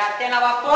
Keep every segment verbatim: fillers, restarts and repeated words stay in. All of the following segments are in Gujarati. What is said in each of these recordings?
आते ना बापू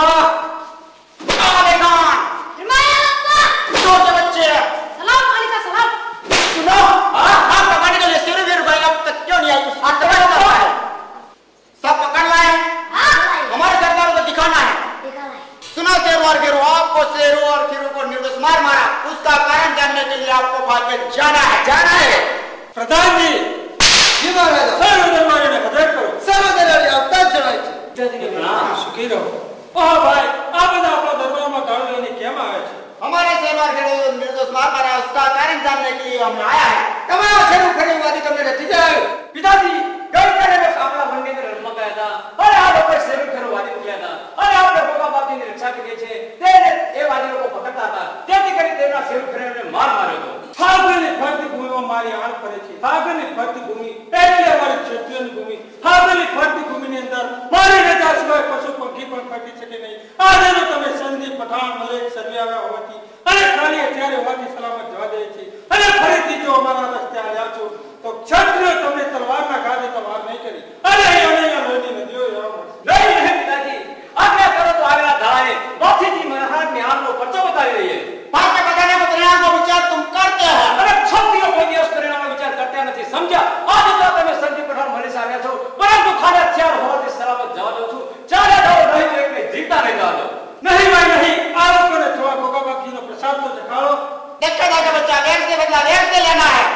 खान छोटे बच्चे सलाम अलैका सलाम। सुनो हाँ पकड़ने के लिए सिर वीर भाई अब तक क्यों नहीं आई उस हाथ में क्या है सब पकड़ लाए हमारे सरदार को दिखाना है सुना शेरू और गिरो आपको शेरू और गिरो को निर्दोष मार मारा उसका कारण जानने के लिए आपको भाग में जाना है जाना है प्रधान जी जी महाराज सर्व दरबारी ने हजर करो सर्व दरबारी આવતા જ જણાય છે જલ્દી પ્રણામ સુખી રહો ઓહ ભાઈ આ બધા આપણા દરબારમાં ગાળ લઈને કેમ આવે છે हमारे शेरू और गिरो निर्दोष मार मारा उसका कारण जानने के लिए हम आया है તમારા શેરું ખરીદવાથી તમને નથી જાય पिताजी गई करे बस आपला मंडी में रमवा गया था अरे आप ऊपर शेरू खरवादी निकला था अरे आपने भोगा बापी ने रक्षा की छे तेरे ए वादी को पकड़ता था તેથી કરી તેના શેरू ખરેને માર માર્યો તો સાગરની ફરતી ભૂમિમાં મારી આળ પડે છે સાગરની ફરતી ભૂમિ એટલે અમારી ક્ષત્રિયની ભૂમિ સાગરની ફરતી ભૂમિની અંદર મારી રજા સિવાય પશુ પંખી પણ ફરતી શકે નહીં આજનો તમે સંદીપ પઠાણ મલેક સર્વે આવ્યા હોવાથી અને ખાલી અત્યારે હોવાથી સલામત જવા દે છે અને ફરીથી જો અમારા રસ્તે આવ્યા છો તો ક્ષત્રિય તમને તલવારના ઘાતે તલવાર નહીં કરી અને અહીંયા અહીંયા લોહીની નદીઓ એવા મળશે નહીં નહીં पिताजी આજ્ઞા કરો તો આગલા ધારાએ બાથીજી મહારાજ ને આમનો પરચો બતાવી રહી છે बात में बताने को परिणाम का विचार तुम करते हो અરે ક્ષત્રિય કોઈ દિવસ પરિણામનો વિચાર કરતા નથી સમજ્યા આજે તો તમે સંદીપ પઠાણ મળી આવ્યા છો પરંતુ ખાલી હથિયાર હોવાથી સલામત જવા દઉં છું ચાલે જાઓ નહીં તો એકને જીવતા નહીં જવા દો નહીં ભાઈ નહીં આ લોકોને થોડા ભોગા બાપજીનો પ્રસાદ તો ચખાડો देखा जाएगा बच्चा वेग से बदला वेग से लेना है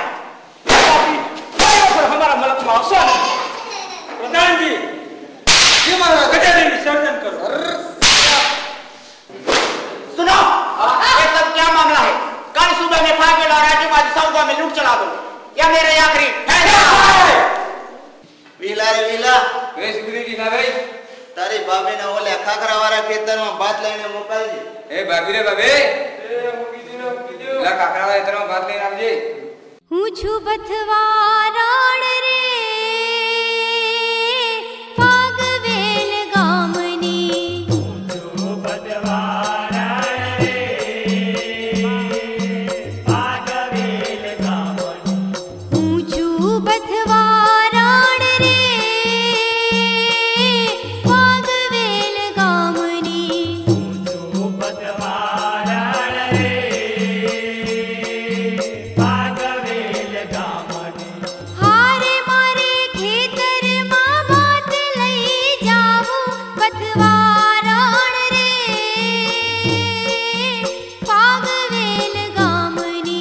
पर हमारा मलक में अवसर है प्रधान जी जी महाराज गजानन विसर्जन करो सुनो ये सब क्या मामला है कल सुबह में फागेल और राजूबाजी सौदा में लूट चला दो या मेरे आखिरी વીલા રે વીલા वे सुग्रीजी ना भाई તારી ભાભીને ઓલે ખાખરા વાળા ખેતરમાં ભાત લઈને મોકલજે ए भाभी रे भाभी ए मुकी दी ना मुकी दी ला काकरा वाला इतना बात लेने आवजे હું છું બથવારણ રે પાગવેલ ગામની હું છું બથવારણ રે પાગવેલ ગામની હારે મારે ખેતરમાં ભાત લઈ જાવું બથવારણ રે પાગવેલ ગામની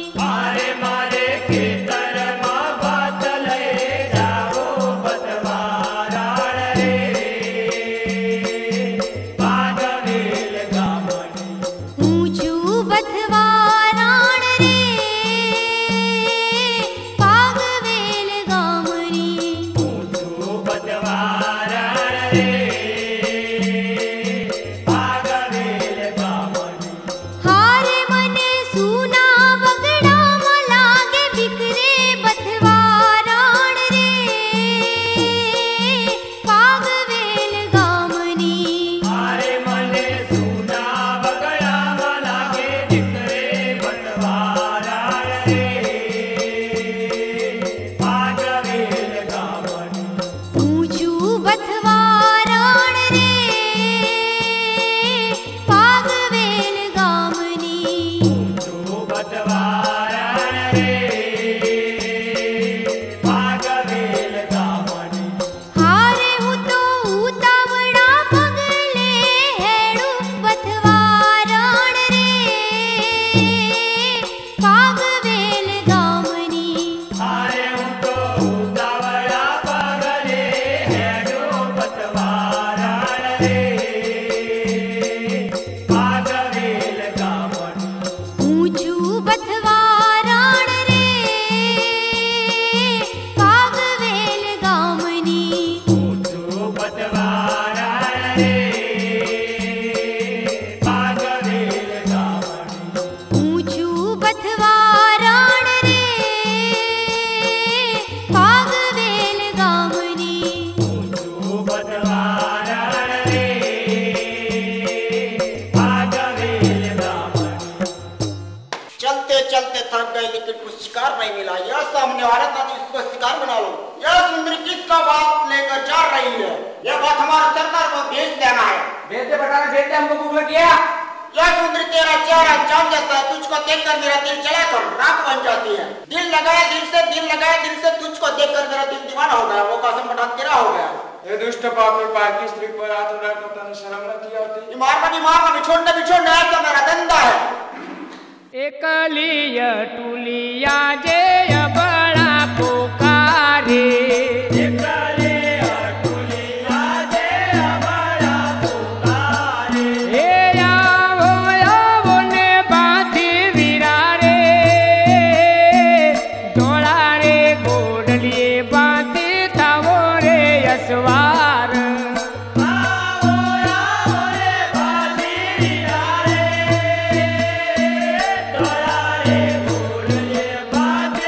હું છું બથવારણ રે પાગવેલ ગામની હારે મને સુના વગડામાં લાગે બીકરે બથવારણ રે પાગવેલ ગામની હું છું બથવારણ રે પાગવેલ ગામની હારે હું તો ઉતાવળા પગલે હેડું બથવારણ રે પાગવેલ ગામની હું છું બથવારણ રે પાગવેલ ગામની હું છું બથવારણ રે પાગવેલ ગામની चलते चलते थक गए लेकिन कुछ शिकार नहीं मिला यह सामने वाला था तो इसको शिकार बना लो यह सुंदरी किसका बात लेकर जा रही है यह बात हमारे सरदार को भेज देना है बेटे बटाना बेटे हमको भूख लगी है। या सुंदरी तेरा चेहरा चांद जैसा है, तुझको देखकर मेरा दिल जलाकर राख बन जाती है। दिल लगाया दिल से, दिल लगाया दिल से, तुझको देखकर मेरा दिल दीवाना हो गया, वो कसम पठान तेरा हो गया। ये दुष्ट पापी पाकी स्त्री पर हाथ उठाकर तने शर्म न की आती? मार मनी मार मनी छोड़ने भी छोड़ने ऐसा मेरा धंधा है। एकलिया टुलिया जे बड़ा पुकारे, एकलिया टुलिया जे बड़ा पुकारे। हे आवो आवो ने बाधी वीरा रे, डोला रे गोडलिए बाधी थावो रे यसवार। बाधी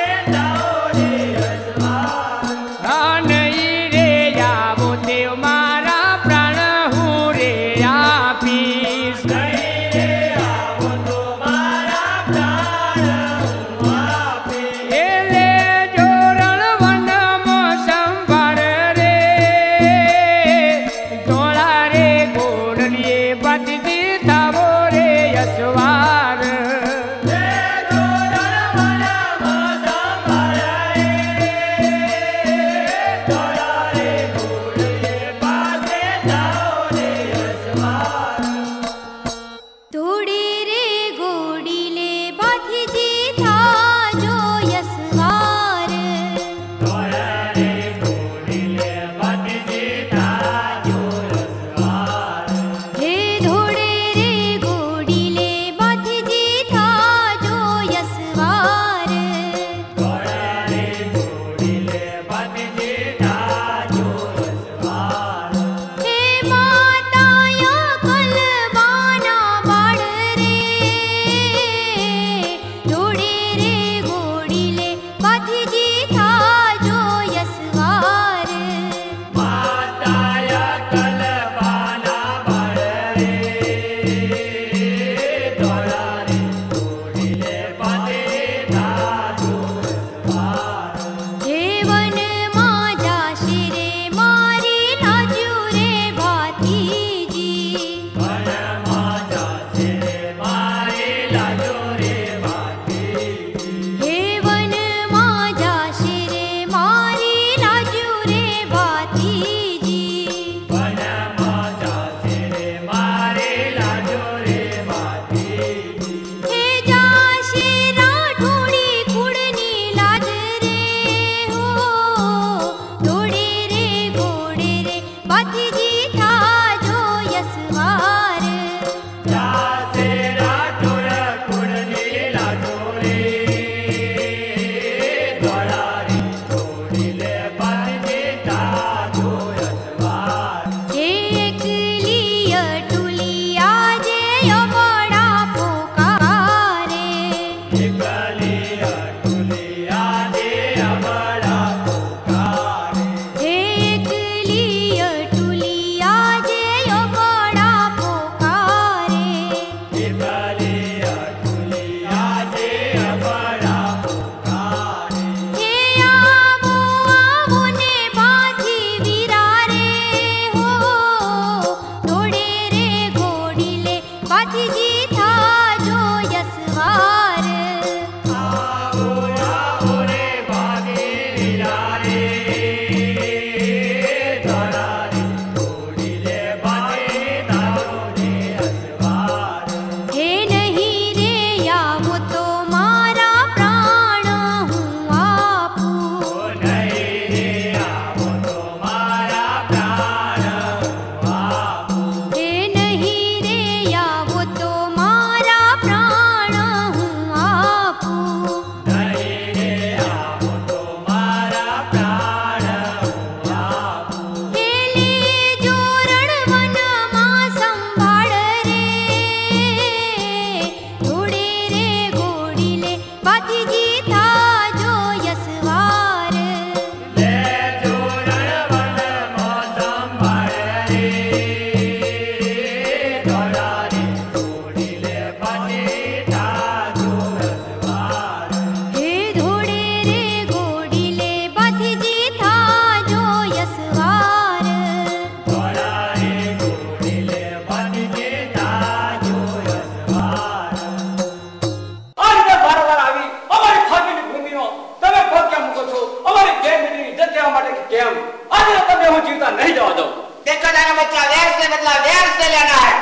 जाओ। देखा जाएगा बच्चा, वेर से बदला वेर से लेना है।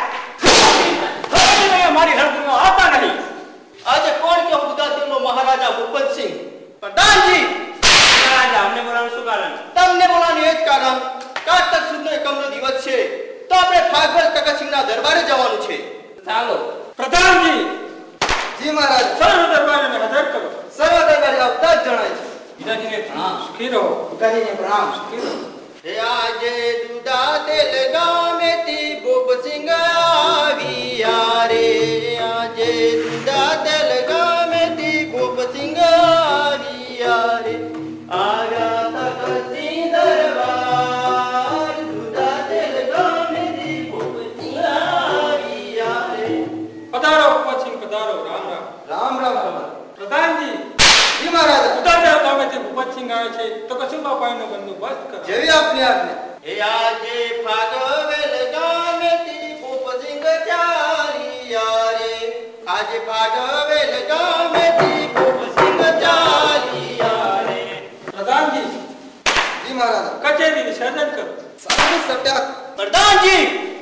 अरे मैं हमारी हरकत में आता नहीं। આજે કોણ કે ઉદા તેનો મહારાજા ભૂપતસિંહ પ્રધાનજી महाराजा हमने बोला શું કારણ? તમને બોલાવવાનું એ જ કારણ કારતક સુદનો એકમનો દિવસ છે તો આપણે ફાગર તકસિંહના દરબારે જવાનું છે. ચાલો. પ્રધાનજી જી મહારાજ. સર્વ દરબારને હાજર કરો. સર્વ દરબારે આવતા જ જણાય છે. પિતાજીને પ્રણામ. સુખી રહો. पिताजी प्रणाम। સુખી રહો. હે આજે દુદા તેલ ગામેથી ભૂપસિંહ આવ્યા રે. આજે દુદા તેલ ગામેથી ભૂપસિંહ આવ્યા રે. આવ્યા તકસિંહ દરબાર. દુદા તેલ ગામેથી ભૂપસિંહ આવ્યા રે. પધારો ભૂપતસિંહ પધારો. રામ રામ. રામ રામ તમારે. પ્રધાનજી જી મહારાજ. ઉદાર ગામેથી ભૂપતસિંહ આવે છે તો કશું બાપાનો બંદોબસ્ત કરો. જેવી આપની આજ્ઞા. હે આજે ફાગવેલ ગામેથી ભૂપસિંહ ચાલ્યા રે. આજે ફાગવેલ ગામેથી ભૂપસિંહ ચાલ્યા રે. પ્રધાનજી જી મહારાજ. કચેરીની સર્જન કરો. સારી સત્યા. પ્રધાનજી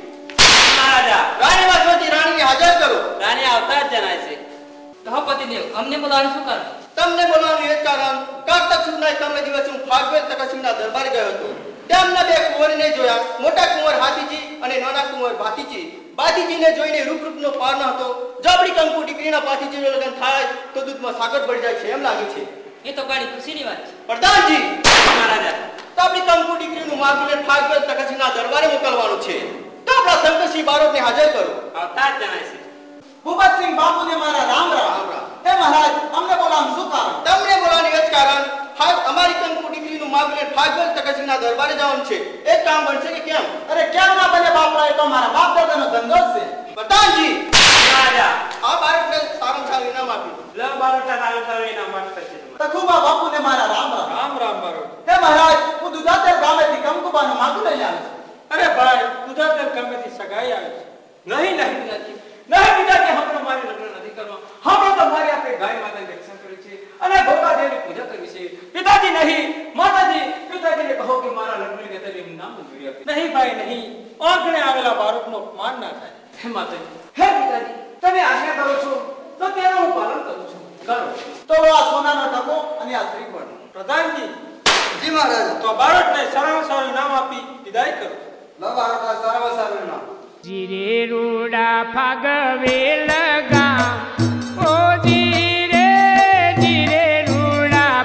મહારાજા રાણી વાસવતી રાણીને હાજર કરો. રાણી આવતા જ જણાય છે. કહો પતિદેવ અમને બોલાવવાનું શું કારણ? તમને બોલાવવાનું એ જ કારણ કારતક સુદના એકમના દિવસે હું ફાગવેલ તકસિંહના દરબારે ગયો હતો. તેમના બે કુંવરને જોયા. મોટા કુંવર હાથીજી અને નાના કુંવર બાતીજી. બાતીજીને જોઈને રૂપ રૂપનો પાર ન હતો. જબડી કંકુ દીકરીના બાતીજીનું લગ્ન થાય તો દૂધમાં સાકર પડી જાય છે એમ લાગે છે. એ તો ઘણી ખુશીની વાત છે. પ્રધાનજી મહારાજા તો આપણી કંકુ દીકરીનું માગીને ફાગવેલ તકસિંહના દરબારે મોકલવાનું છે તો આપણા શંકરસિંહ બારોટને હાજર કરો. આવતા જ જણાય છે. भूपतसिंह बापू ने मारा राम राम। રામ રામ. हे महाराज, हमने बोला हम શું કારણ? તમને બોલાવવાનું એ જ કારણ ફાગ અમારી કંકુ દીકરીનું માગીને ફાગવેલ તકસિંહના દરબારે જવાનું છે. એ કામ બનશે કે કેમ? अरे क्या ना बने बापड़ा, ये तो हमारा बाप दादा नो धंधो से। પ્રધાનજી મહારાજા આ બાળકને સારામાં સારું ઇનામ આપ્યું. લ બારોટા નાલો સારો એના માટે છે. तखुबा बापू ने मारा राम राम। રામ રામ મારો. हे महाराज, હું દુધાતર ગામેથી કંકુબાનું માગું લઈને આવ્યો છું। અરે ભાઈ ઉદાર ગામેથી સગાઈ આવે છે. નહીં નહીં પિતાજી નહીં પિતાજી હમણાં મારી લગ્ન નથી કરવા. હમણાં તો મારી આપણે ગાય માતાની રક્ષા કરી છે અને ભોગાદેવની પૂજા કરી છે. પિતાજી નહીં માતાજી પિતાજીને કહો કે મારા લગ્નની ગેતરી એમ નામ મંજૂરી આપે. નહીં ભાઈ નહીં. આંખણે આવેલા બાળકનો અપમાન ના થાય. હે માતાજી હે પિતાજી તમે આજ્ઞા કરો છો તો તેનું હું પાલન કરું છું. કરો. તો આ સોનાનો ટકો અને આ શ્રીફળ। પ્રધાનજી જી મહારાજ. તો બાળકને સારામાં સારું ઇનામ આપી વિદાય કરો. લો બાળકના સારામાં સારું ઇનામ. જીરે રૂડા ફાગવેલ ગામ ઓ જીરે જીરે રૂડા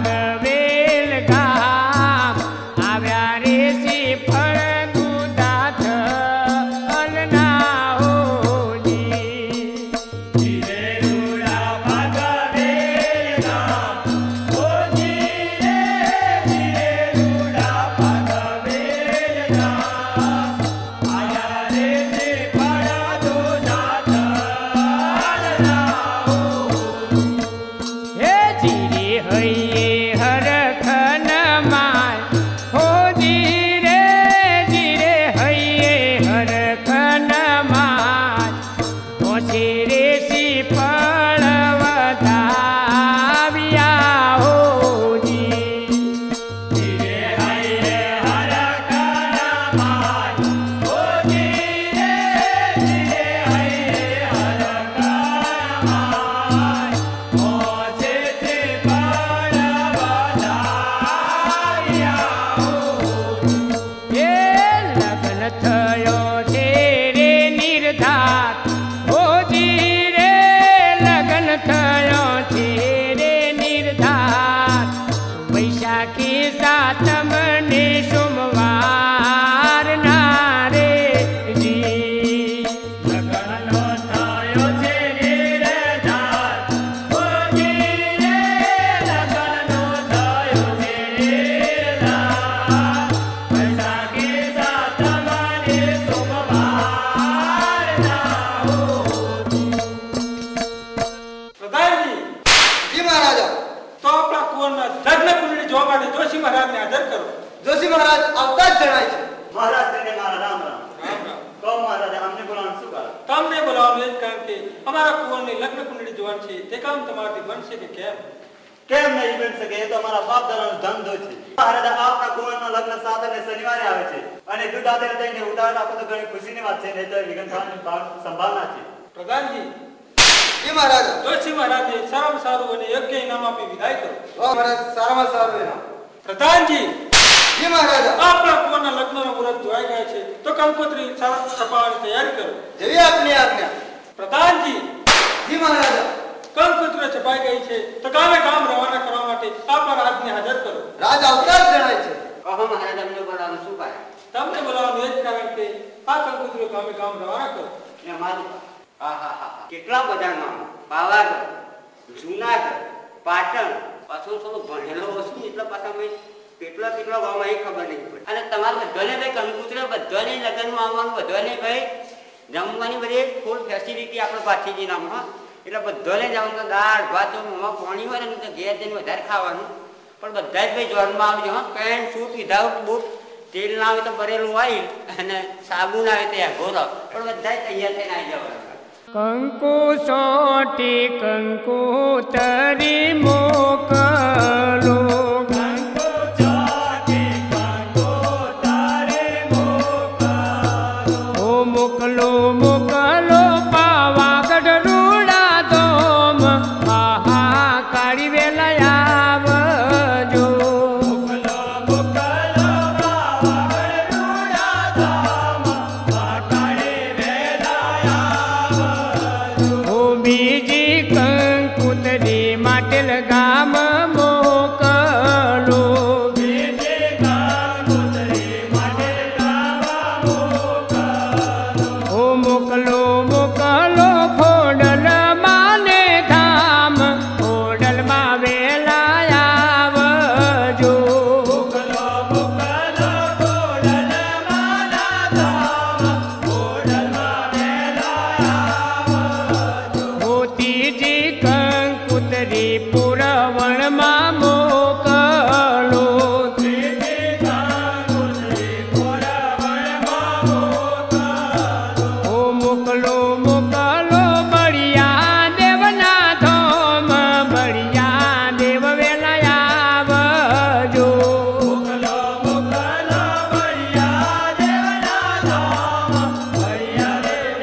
ફાગવેલ ગામ આવ્યા રે શ્રીફળ દૂધાથ અલના હોજી. જીરે રૂડા ફાગવેલ ગામ ઓ જીરે જીરે રૂડા ફાગવેલ ગામ આવ્યા રે શ્રીફળ દૂધાથ અલના હોજી. હે જીરે હૈયે હરખન માય હો જીરે જીરે હૈયે હરખન માય ઓછી રે શ્રીફળ વધાવ્યા હોજી. જીરે હૈયે હરખન માય હો જીરે જીરે હૈયે હરખન માય ઓછી શ્રીફળ વધાવ્યા હોજી. એ લગ્ન થયો છે રે નિર્ધાર હોજી રે લગ્ન થયો છે રે નિર્ધાર વૈશાખી સાતમ ને સોમવાર ના રે જી. લગ્નનો થયો છે નિર્ધાર હોજી રે લગ્નનો થયો છે નિર્ધાર વૈશાખી સાતમ ને સોમવાર ના હોજી. પ્રધાનજી જી મહારાજા. તો આપણા કુંવરના લગ્ન કુંડળી જોવા માટે જોશી મહારાજને હાજર કરો. જોશી મહારાજ આવતા જ જણાય છે. મહારાજને મારા રામ રામ. રામ રામ. કહો મહારાજા અમને બોલાવવાનું શું કારણ? તમને બોલાવવાનું એ જ કારણ કે અમારા કુંવરની લગ્ન કુંડળી જોવાની છે. તે કામ તમારાથી બનશે કે કેમ? કેમ નહીં બની શકે? એ તો અમારા બાપ દાદાનો ધંધો છે. મહારાજા આપણા કુંવરના લગ્ન સાત અને શનિવારે આવે છે અને અને દૂધ આદર થઈને ઉતાવળ આપો તો ઘણી ખુશીની વાત છે, નહીં તો વિઘ્ન થવાની ભાવ- સંભાવના છે. પ્રધાનજી જી મહારાજા. જોશી મહારાજે સારામાં સારું અને યોગ્ય ઇનામ આપી વિદાય કરો. વાહ મહારાજ, સારામાં સારું એના. પ્રધાનજી જી મહારાજા. આપણા કુંવરના લગ્નના મુહૂર્ત જોવાઈ ગયા છે, તો કંકોત્રી સારા છપાવવાની તૈયારી કરો. જેવી આપની આજ્ઞા. પ્રધાનજી જી મહારાજા. કંકોત્રી છપાઈ ગઈ છે, તો ગામે ગામ રવાના કરવા માટે આપણા રાજને હાજર કરો. રાજ આવતા જ જણાય છે. કહો મહારાજ, અમને બોલાવવાનું શું કારણ? તમને બોલાવવાનું એ જ કારણ કે આ કંકોત્રીઓ ગામે ગામ રવાના કરો. ને મારું હા હા હા કેટલા બધા નામ, પાવાગઢ, જુનાગઢ, પાટણ, પાછું થોડું ભણેલો હશું ને એટલા પાછા મેં કેટલા કેટલા ગામમાં એ ખબર નહીં પડે. અને તમારે બધાને ભાઈ કંકુતરે બધાને લગ્નમાં આવવાનું, બધાને ભાઈ જમવાની બધી ફૂલ ફેસિલિટી આપણે પાછીજી નામમાં, એટલે બધાને જવાનું. દાળ ભાત મોંમાં પાણી હોય ને તો ઘેર જઈને વધારે ખાવાનું, પણ બધા જ ભાઈ જોરમાં આવજો. હા, પેન્ટ સૂટ વિધાઉટ બૂટ, તેલ ના આવે તો ભરેલું હોય અને સાબુ ના આવે તો ઘોરો, પણ બધા તૈયાર થઈને આવી જવાનું. કંકુ સોટી કંકુ તરી મોકલો, કંકુ સોટી કંકુ તરી મોકલો, ઓ મોકલો મોકલો પાવાગઢ રૂડા ધોમ, આહા કાળી વેલા આવજો. મોકલો મોકલો પાવાગઢ રૂડા ધોમ, આ કાળી વેલા ઓ બીજી કંકુતરી માટેલ ગામ મોકલો, બીજી કંકુતરી માટેલ ગામ મોકલો, ઓ મોકલો મોકલો ખોડલ માને ધામ, ખોડલ માં વેલા આવજો. મોકલો મોકલો ખોડલ માના ધામ, ખોડલ માં વેલા મોતીજી કંકુતરી પુરવણમાં મોકલો, ત્રીજી કંકુતરી પુરવણમાં મોકલો, ઓ મોકલો મોકલો બળિયા દેવના ધોમ, બળિયા દેવ વેલા આવજો. મોકલો મોકલો બળિયા દેવના ધોમ, બળિયા દેવ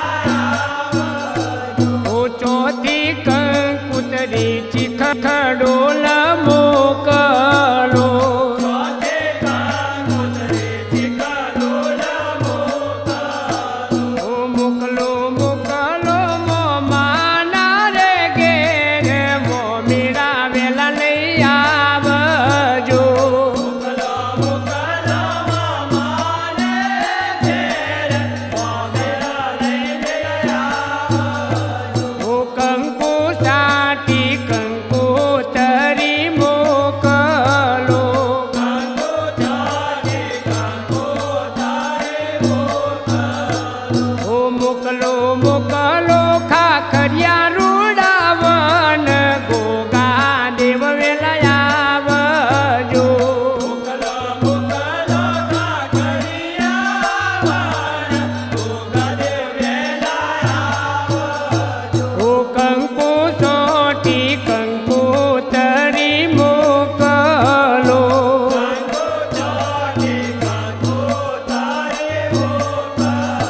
ઓ ચોથી કંકુતરી ચીખ ખડોલ મોકલો, ચોથી કંકુતરી ચીખ ખડોલ મોકલો, ઓ મોકલો મોકલો મોમાના રે ઘેર, મોમીરા વેલા લઈ આવજો. મોકલો મોકલો મોમાને ઘેર, મોમીરા લઈ આવજો. ઓ કંકુ સાટી કંકુ તરી મોકલો, કંકુ સાટી કંકુ તરી મોકલો, ઓ મોકલો મોકલો ખાખરિયા રૂડાવન, ગોગા દેવ વેલા આવજો. મોકલો મોકલો ખાખરિયા વન, ગોગા દેવ વેલા આવજો. ઓ કંકુ સોટી કંકુ તરી મોકલો, કંકુ સોટી કંકુ તરી મોકલો,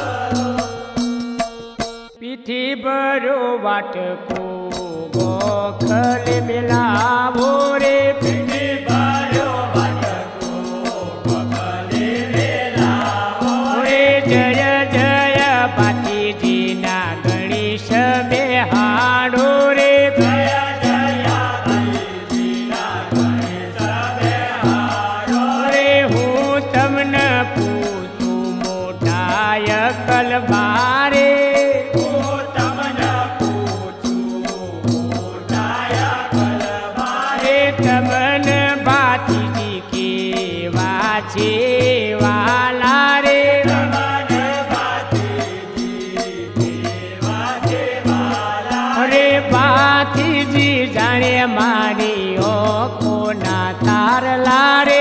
પીઠી ભરો વાટકો ગોખલ મિલાવો રે, પીઠી ભરો વાટકો ગોખલ મિલાવો રે, જય જય પાટીજીના ગણેશ બેહાડો રે, જય જય પાટીજીના ગણેશ બેહાડો રે. હું તમને પૂછું મોઢાય કલબારે, હું તમને પૂછું મોઢાય કલબારે, તમને ભાતીજી કેવા છે વાલા રે, તમને ભાતીજી કેવા છે વાલા રે. ભાતીજી જાણે મારી ઓખોના તારલા રે,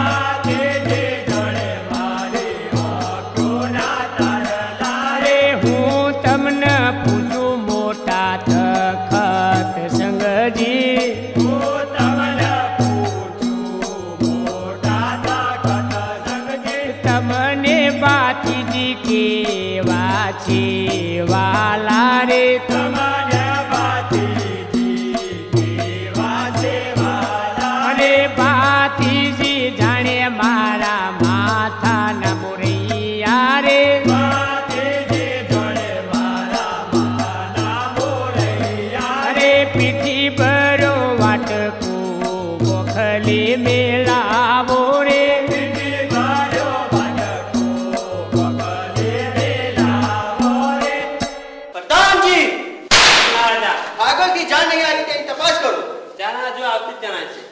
ભાતીજી જાણે મારી ઓખોના તારલા રે. હું બાતીજી કેવા છે વાલા રે તમારા બાતીજી કેવા છે વાલા અરે બાતીજી જાણે મારા માથાના મોરૈયા રે બાતીજી જાણે મારા માથાના મોરૈયા અરે પીઠી ભરો વાટકો ગોખલી મેલાવો રે प्रधानजी આગળ की जान नहीं आई तेरी तपास करो જાના જો આવતી જ જણા છે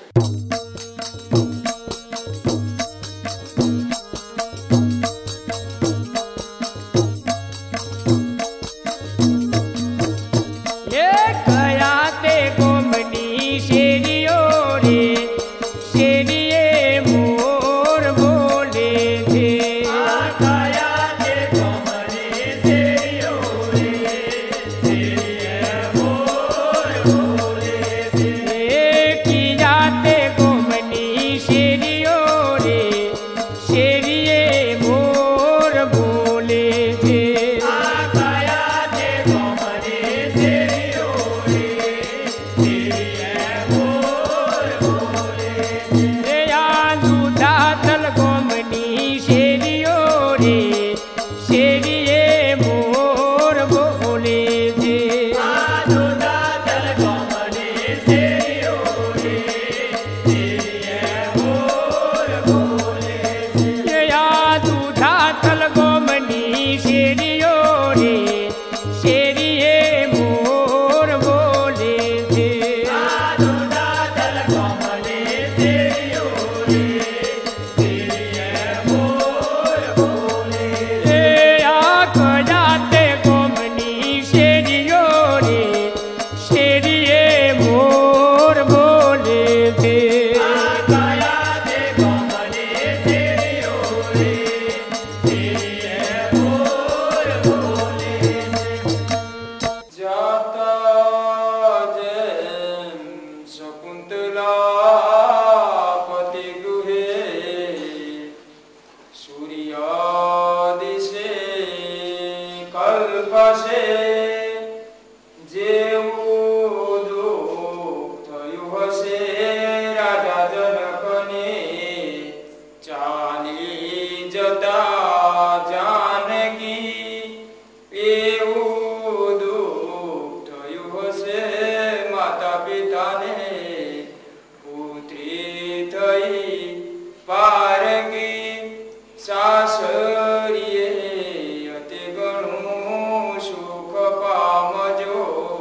એ કયા તે ગોમની શેરીઓ રે શેરીએ મોર બોલે છે કયા તે ગોમની શેરીઓ રે શેરીએ મોર બોલે છે કિયા તે ગોમની શેરીઓ રે શેરીએ મોર બોલે છે કયા તે ગોમની શેરીઓ રે શેરીએ મોર બોલે છે આ દૂધાતલ ગોમની શેરીઓ રે શેરીએ મોર બોલે છે આ દૂધાતલ ગોમની શેરીઓ રે શેરીએ મોર બોલે છે આ દૂધાતલ ગોમની શેરીઓ રે શેરીએ મોર બોલે છે આ દૂધાતલ ગોમની શેરીઓ રે શેરીએ મોર બોલે છે આ કયા તે ગોમની શેરીઓ રે શેરીએ મોર બોલે છે આ કયા તે ગોમની શેરીઓ રે શેરીએ મોર બોલે છે જાતા જેમ શકુંતલા પતિ ગૃહે સૂર્યાદિશે કલ્પશે જેવું દુઃખ થયું હશે રાજા જનકને ચાલી જતા જાનકી એવું દુઃખ થયું હશે માતા પિતાને પુત્રી થઈ પારકી સાસરીએ અતિ ઘણું સુખ પામજો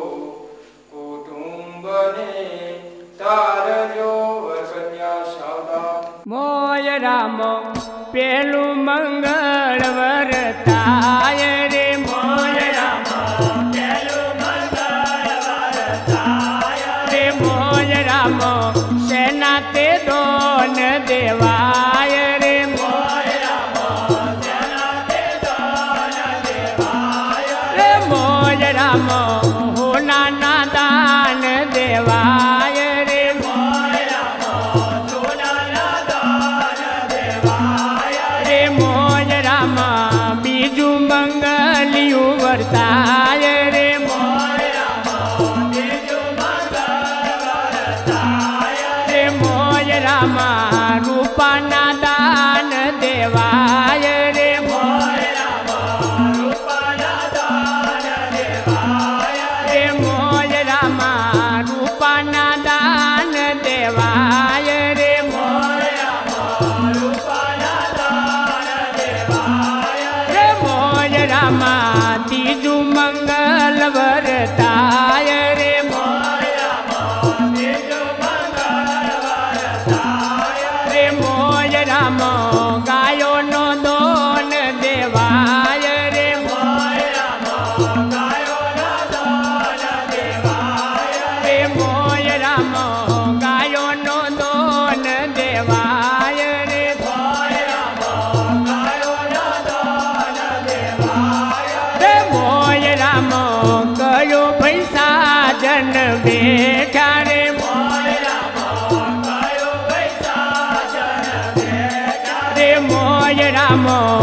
કુટુંબને તારજો કન્યા સાવધાન મોય રામ પેલું મંગળ વરતાય રે મોય રામ પેલું મંગળ વરતાય રે મોય રામ સેના તે દોન દેવાય રે મોય રામ સેના તે દોન દેવાય રે મોય રામ હોનાના દાન દેવાય રે મોય રામ સોનાના દાન દેવાય રે મોય રામ બીજું મંગલિયું વર્તાય રે મોય રામ બીજું મંગળ વર્તાય રે મોય રામ રૂપાના દાન દેવાય રે મોય રામ રૂપાના દાન દેવાય રે મોય રામ રૂપાના દાન દેવાય રે મોય રામ રૂપાના દાન દેવાય રે મોય રામ ત્રીજું મંગલ વરતાય રે મોય રામ ત્રીજું મંગળ વરતાય રે મોય રામ ગાયોનો દોન દેવાય રે મોય રામ ગાયોનો દોન દેવાય રે મોય રામ ગાયોનો દોન દેવાય રે મોય રામ ગાયોનો દોન દેવાય રે મોય રામ કયો પૈસા જન બેઠા રે મોય રામ કયો પૈસા જન બેઠા રે મોય રામ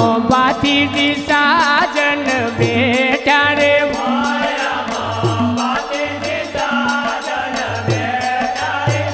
બાતીજી સાજન બેઠા રે મોયરામાં બાતીજી સાજન બેઠા રે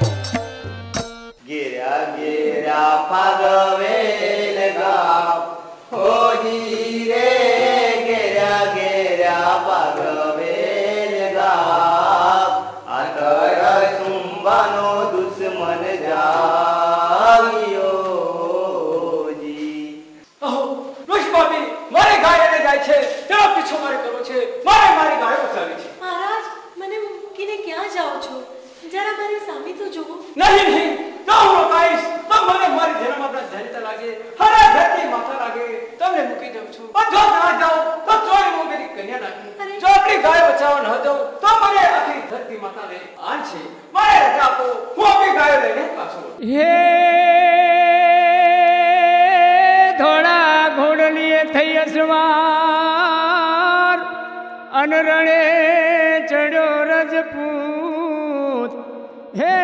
ગેરા ગેરા ફાગવેલ ગામ હોજી રે ગેરા ગેરા ફાગવેલ ગામ આતર સુંબાનો દુશ્મન જાગ્યો જી અહો ઋષભાભી મારી ગાય એને જાય છે તેનો પીછો મારે કરવો છે મારે મારી ગાય બચાવી છે મહારાજ મને મૂકીને ક્યાં જાઓ છો જરા મારી સામે તો જુઓ નહીં નહીં તો હું રોકાઈશ તો મને મારી ધર્મ આપણા ધૈર્ય લાગે હરે ધરતી માથા લાગે તમને મૂકી દઉં છું પણ જો ના જાઓ તો ચોરી હું મેરી કન્યા નાખી જો આપણી ગાય બચાવવા ન દઉં તો મને આખી ધરતી માતા લે આન છે મારે રજા આપો હું આપણી ગાયો લઈને પાછો હે થોડા ઘોડલીએ થઈ અસવાર અનરણે ચડ્યો રજપૂત હે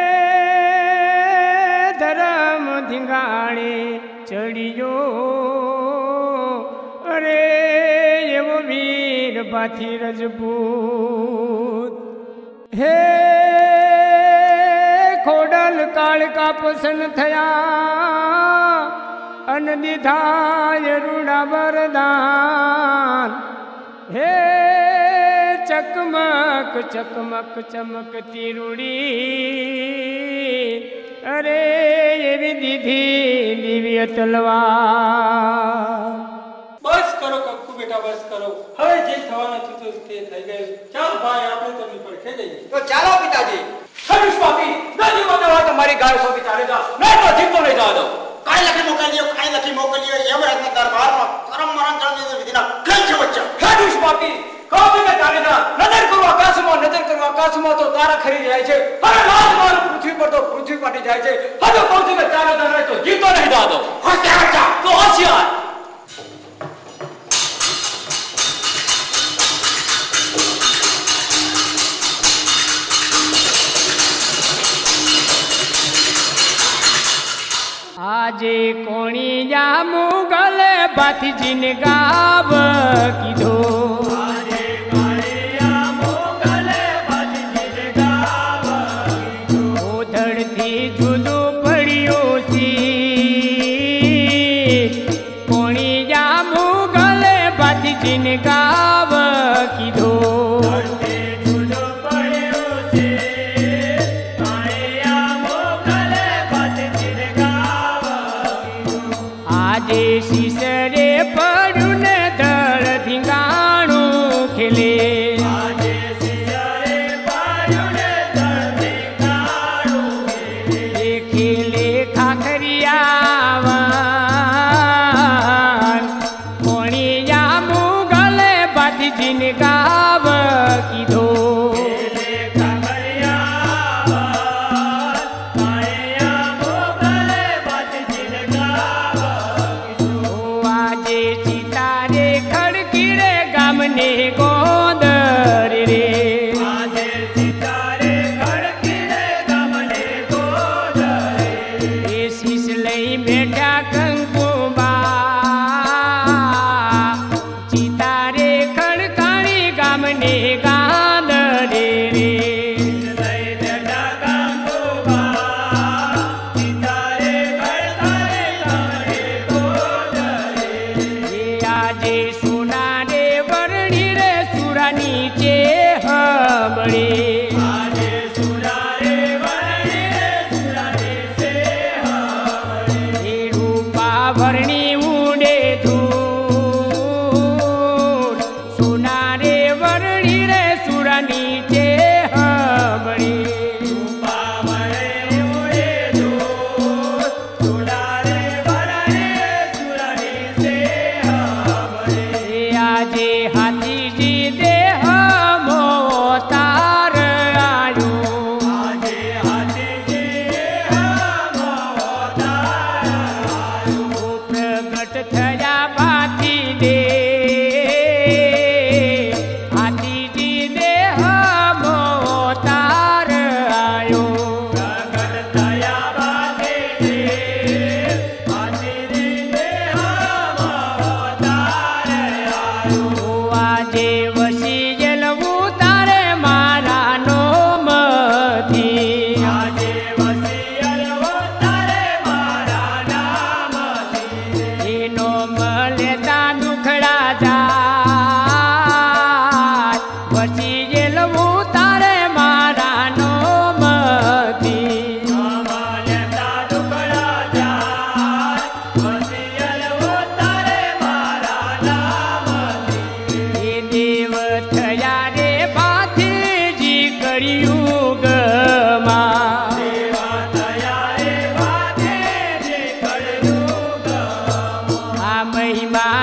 ધરમ ધીંગાણે ચડિયો અરે એવો વીર બાથી રજપૂત હે ખોડલ કાળકા પસંદ થયા અન દીધા રૂડા વરદાન હે ચકમક ચકમક ચમકતી રૂડી અરે એવી દીધી દિવ્ય તલવાર બસ કરો કંકુ બેટા બસ કરો હવે જે થવાનું હતું તો તે થઈ ગયું ચાલ ભાઈ આપણે તો પડખે જઈએ તો ચાલો પિતાજી હરીશ બાપી નદી માં તો મારી ગાય સોંપી ચાલે જા નહીં તો જીવતો નહીં જવા દો કાઈ લખી મોકલ્યો કાઈ લખી મોકલ્યો યમરાજના દરબારમાં કરમ મરણ ચડની વિધિના કઈ છે વચ્ચે હરીશ બાપી કોબીને ચાલે જા નજર કરો આકાશમાં નજર કરો આકાશમાં તો તારા ખરી જાય છે અરે લાજ મારું પૃથ્વી પર તો પૃથ્વી પાટી જાય છે હજુ કહું છું કે ચાલે જા નહીં તો જીવતો નહીં જવા દો હોશિયાર જા તો હોશિયાર આજે કોણિયા મુગલ બાથીજીને ગાવ કીધો આજે કોણિયા મુગલ બાથીજીને ગાવ કીધો ઓધડથી જુદું પડ્યું સી કોણિયા મુગલ બાથીજીને ગાવ કીધો શીશરે પડ્યું ને દળ ધીંગાણું ખેલે આજે શીશરે પડ્યું ને દળ ધીંગાણું ખેલે ખેલે ખાખરિયાવાન કોણિયા મુગલ બાથીજીને ગાવ કીધો ગોંદર રે આજે સિતારે ખડકીને ગમને ગોંદર એ શીશ લઈ બેઠા કંકુબા ચિતારે ખડકાણી ગામને ગાંદર રે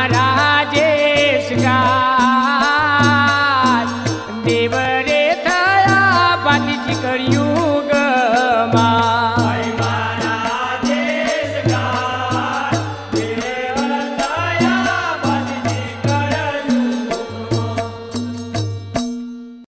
રાજેશ ગાય દેવરે થયા ભાતીજી કર્યું